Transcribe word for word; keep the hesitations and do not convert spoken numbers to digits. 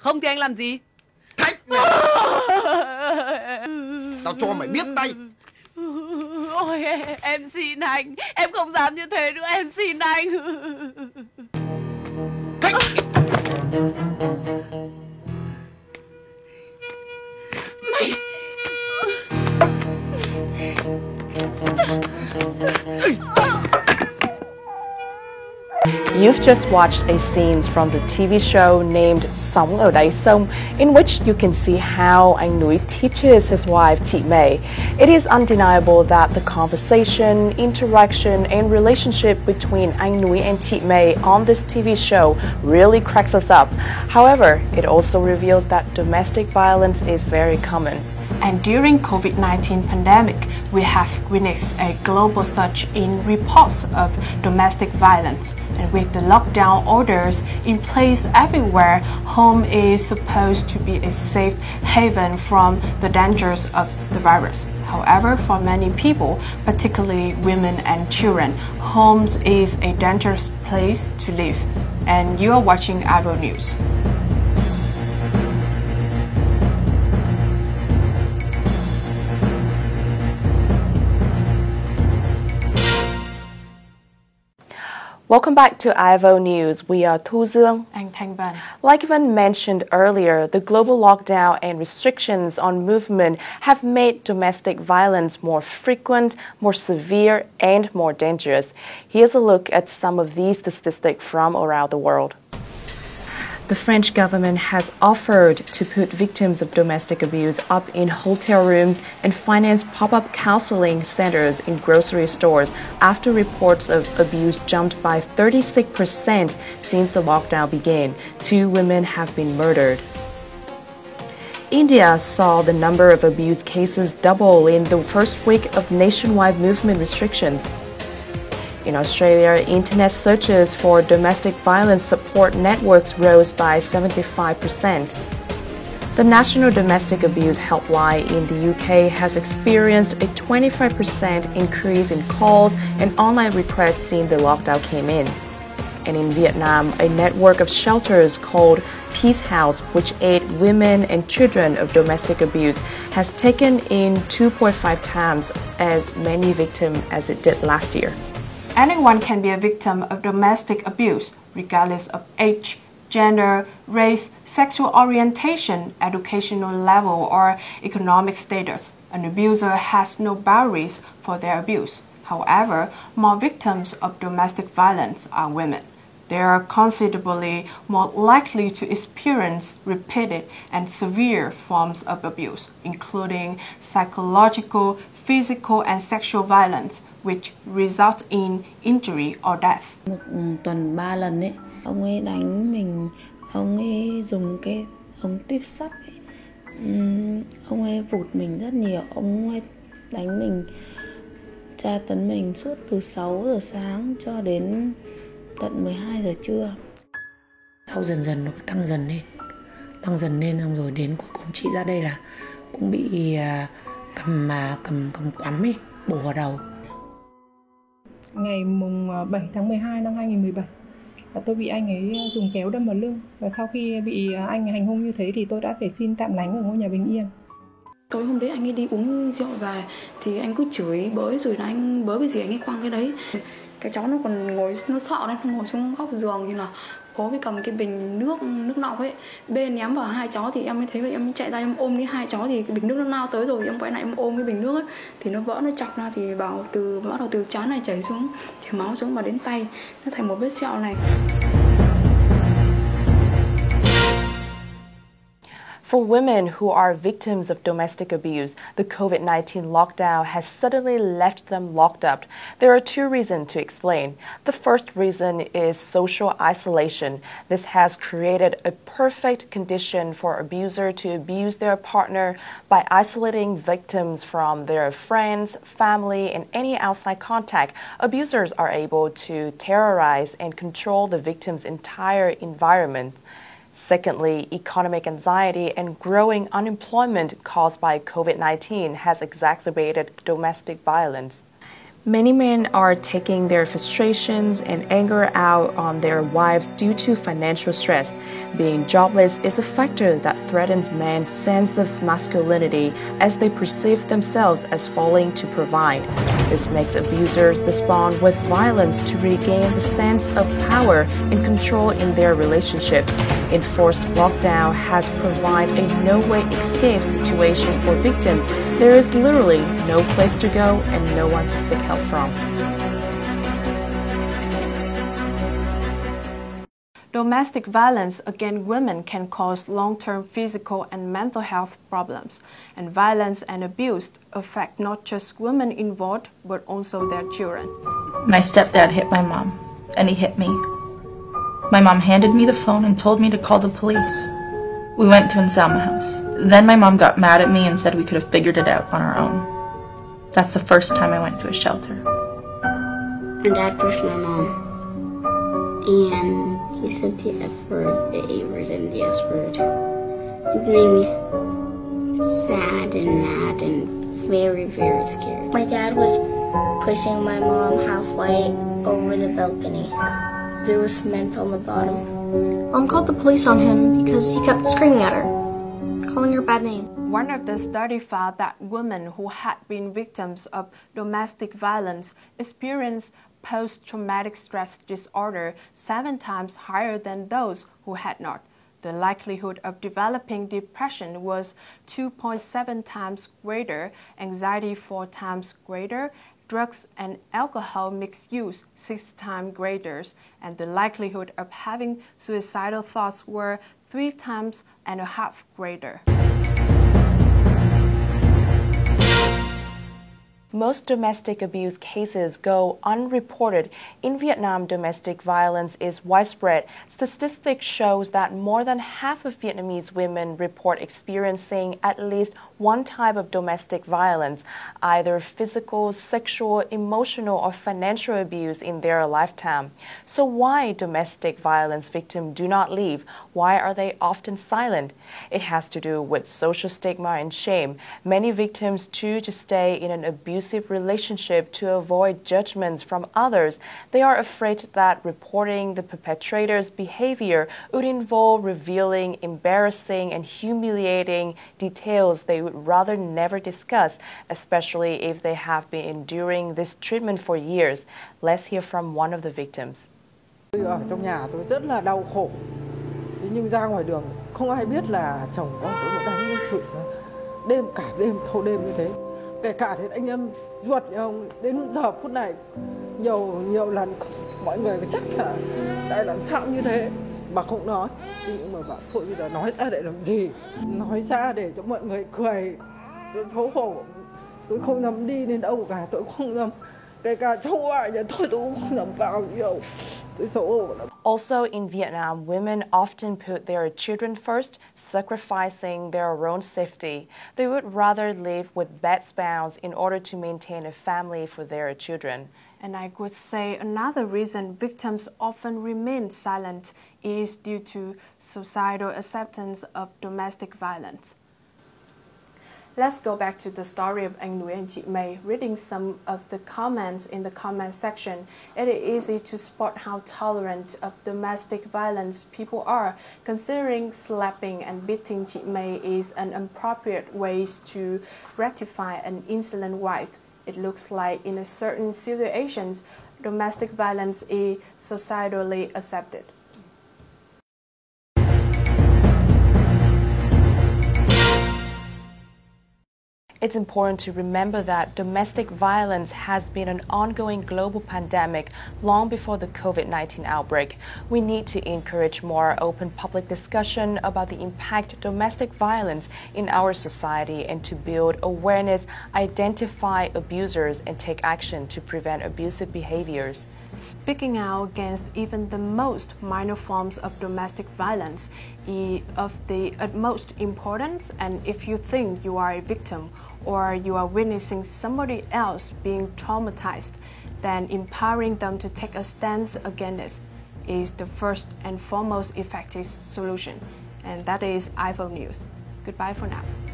Không thì anh làm gì? Thách này. Tao cho mày biết tay. Ôi em xin anh, em không dám như thế nữa, em xin anh. Thách. Mày. You've just watched a scenes from the T V show named Sống ở đáy sông, in which you can see how anh Núi teaches his wife Thị May. It is undeniable that the conversation, interaction, and relationship between anh Núi and Thị May on this T V show really cracks us up. However, it also reveals that domestic violence is very common. And during COVID nineteen pandemic, we have witnessed a global surge in reports of domestic violence. And with the lockdown orders in place everywhere, home is supposed to be a safe haven from the dangers of the virus. However, for many people, particularly women and children, homes is a dangerous place to live. And you are watching I V O News. Welcome back to I V O News. We are Thu Dương and Thanh Vân. Like Vân mentioned earlier, the global lockdown and restrictions on movement have made domestic violence more frequent, more severe, and more dangerous. Here's a look at some of these statistics from around the world. The French government has offered to put victims of domestic abuse up in hotel rooms and finance pop-up counseling centers in grocery stores after reports of abuse jumped by thirty-six percent since the lockdown began. Two women have been murdered. India saw the number of abuse cases double in the first week of nationwide movement restrictions. In Australia, internet searches for domestic violence support networks rose by seventy-five percent. The National Domestic Abuse Helpline in the U K has experienced a twenty-five percent increase in calls and online requests since the lockdown came in. And in Vietnam, a network of shelters called Peace House, which aid women and children of domestic abuse, has taken in two point five times as many victims as it did last year. Anyone can be a victim of domestic abuse, regardless of age, gender, race, sexual orientation, educational level, or economic status. An abuser has no boundaries for their abuse. However, more victims of domestic violence are women. They are considerably more likely to experience repeated and severe forms of abuse, including psychological, physical, and sexual violence, which results in injury or death. Một tuần ba lần ấy, ông ấy đánh mình, ông ấy dùng cái ống tuyếp sắt ấy. Uhm, ông ấy vụt mình rất nhiều, ông ấy đánh mình, tra tấn mình suốt từ sáu giờ sáng cho đến tận mười hai giờ trưa. Sau dần dần nó tăng dần lên, tăng dần lên xong rồi đến cuối cùng chị ra đây là cũng bị cầm mà cầm cầm quắm ấy, bổ vào đầu. Ngày mùng bảy tháng mười hai năm hai nghìn không trăm mười bảy là tôi bị anh ấy dùng kéo đâm vào lưng, và sau khi bị anh hành hung như thế thì tôi đã phải xin tạm lánh ở ngôi nhà bình yên. Tối hôm đấy anh ấy đi uống rượu về thì anh cứ chửi bới, rồi là anh bới cái gì anh ấy quăng cái đấy. Cái cháu nó còn ngồi, nó sợ nên nó ngồi xuống góc giường thì là có cái cầm cái bình nước nước nọng ấy, bên ném vào hai cháu thì em mới thấy vậy, em mới chạy ra em ôm cái hai cháu thì cái bình nước nó lao tới rồi, em quay lại em ôm cái bình nước ấy thì nó vỡ, nó chọc ra thì bảo từ bắt đầu từ trán này chảy xuống, chảy máu xuống và đến tay nó thành một vết sẹo này. For women who are victims of domestic abuse, the COVID nineteen lockdown has suddenly left them locked up. There are two reasons to explain. The first reason is social isolation. This has created a perfect condition for abuser to abuse their partner by isolating victims from their friends, family, and any outside contact. Abusers are able to terrorize and control the victim's entire environment. Secondly, economic anxiety and growing unemployment caused by COVID nineteen has exacerbated domestic violence. Many men are taking their frustrations and anger out on their wives due to financial stress. Being jobless is a factor that threatens men's sense of masculinity as they perceive themselves as failing to provide. This makes abusers respond with violence to regain the sense of power and control in their relationships. Enforced lockdown has provided a no-way escape situation for victims. There is literally no place to go and no one to seek help from. Domestic violence against women can cause long-term physical and mental health problems, and violence and abuse affect not just women involved, but also their children. My stepdad hit my mom, and he hit me. My mom handed me the phone and told me to call the police. We went to Anselma House. Then my mom got mad at me and said we could have figured it out on our own. That's the first time I went to a shelter. And Dad pushed my mom. And he said the F word, the A word, and the S word. It made me sad and mad and very, very scared. My dad was pushing my mom halfway over the balcony. There was cement on the bottom. Mom called the police on him because he kept screaming at her, calling her bad name. One of the studies found that women who had been victims of domestic violence experienced post-traumatic stress disorder seven times higher than those who had not. The likelihood of developing depression was two point seven times greater, anxiety four times greater, drugs and alcohol mixed use six times greater, and the likelihood of having suicidal thoughts were three times and a half greater. Most domestic abuse cases go unreported. In Vietnam, domestic violence is widespread. Statistics shows that more than half of Vietnamese women report experiencing at least one type of domestic violence, either physical, sexual, emotional, or financial abuse in their lifetime. So why domestic violence victims do not leave? Why are they often silent? It has to do with social stigma and shame. Many victims choose to stay in an abusive relationship to avoid judgments from others. They are afraid that reporting the perpetrator's behavior would involve revealing embarrassing and humiliating details they would rather never discuss, especially if they have been enduring this treatment for years. Let's hear from one of the victims. Tôi ở trong nhà tôi rất là đau khổ. Thế nhưng ra ngoài đường không ai biết là chồng con tôi nó đánh nó chửi nó. Đêm cả đêm thâu đêm như thế. Kể cả đến anh em ruột nhau đến giờ phút này nhiều nhiều lần mọi người chắc là tại làm sao như thế mà không nói, nhưng mà bảo thôi bây giờ nói ra để làm gì, nói ra để cho mọi người cười, tôi xấu hổ, tôi không dám đi đến đâu cả, tôi không dám kể cả cháu ngoại nhà tôi tôi cũng không dám vào nhiều, tôi xấu hổ lắm. Also in Vietnam, women often put their children first, sacrificing their own safety. They would rather live with bad spouse in order to maintain a family for their children. And I could say another reason victims often remain silent is due to societal acceptance of domestic violence. Let's go back to the story of anh Núi and chị May. Reading some of the comments in the comment section, it is easy to spot how tolerant of domestic violence people are, considering slapping and beating chị May is an appropriate way to rectify an insolent wife. It looks like in a certain situations, domestic violence is societally accepted. It's important to remember that domestic violence has been an ongoing global pandemic long before the COVID nineteen outbreak. We need to encourage more open public discussion about the impact of domestic violence in our society and to build awareness, identify abusers, and take action to prevent abusive behaviors. Speaking out against even the most minor forms of domestic violence is of the utmost importance, and if you think you are a victim or you are witnessing somebody else being traumatized, then empowering them to take a stance against it is the first and foremost effective solution. And that is I V O News. Goodbye for now.